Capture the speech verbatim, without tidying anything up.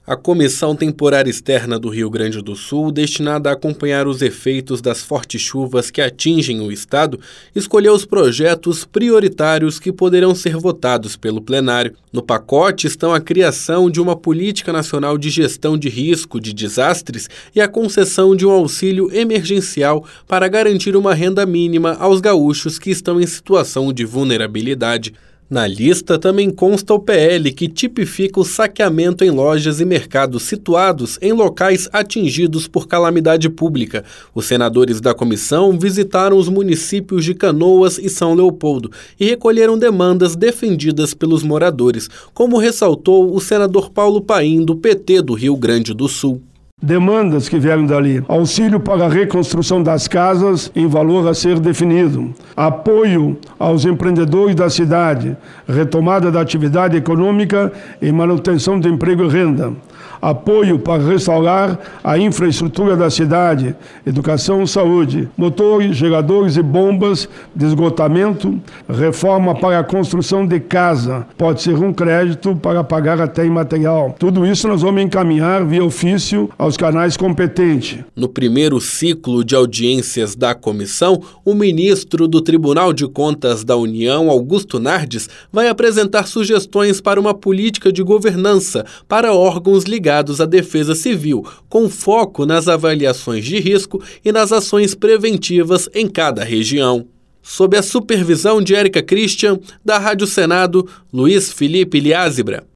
A Comissão Temporária Externa do Rio Grande do Sul, destinada a acompanhar os efeitos das fortes chuvas que atingem o estado, escolheu os projetos prioritários que poderão ser votados pelo plenário. No pacote estão a criação de uma política nacional de gestão de risco de desastres e a concessão de um auxílio emergencial para garantir uma renda mínima aos gaúchos que estão em situação de vulnerabilidade. Na lista também consta o P L que tipifica o saqueamento em lojas e mercados situados em locais atingidos por calamidade pública. Os senadores da comissão visitaram os municípios de Canoas e São Leopoldo e recolheram demandas defendidas pelos moradores, como ressaltou o senador Paulo Paim, do P T do Rio Grande do Sul. Demandas que vieram dali: auxílio para a reconstrução das casas em valor a ser definido, apoio aos empreendedores da cidade, retomada da atividade econômica e manutenção do emprego e renda, apoio para restaurar a infraestrutura da cidade, educação e saúde, motores, geradores e bombas de esgotamento, reforma para a construção de casa, pode ser um crédito para pagar até em material. Tudo isso nós vamos encaminhar via ofício aos canais competentes. No primeiro ciclo de audiências da comissão, o ministro do Tribunal de Contas da União, Augusto Nardes, vai apresentar sugestões para uma política de governança para órgãos ligados à defesa civil, com foco nas avaliações de risco e nas ações preventivas em cada região. Sob a supervisão de Érica Christian, da Rádio Senado, Luiz Felipe Liázebra.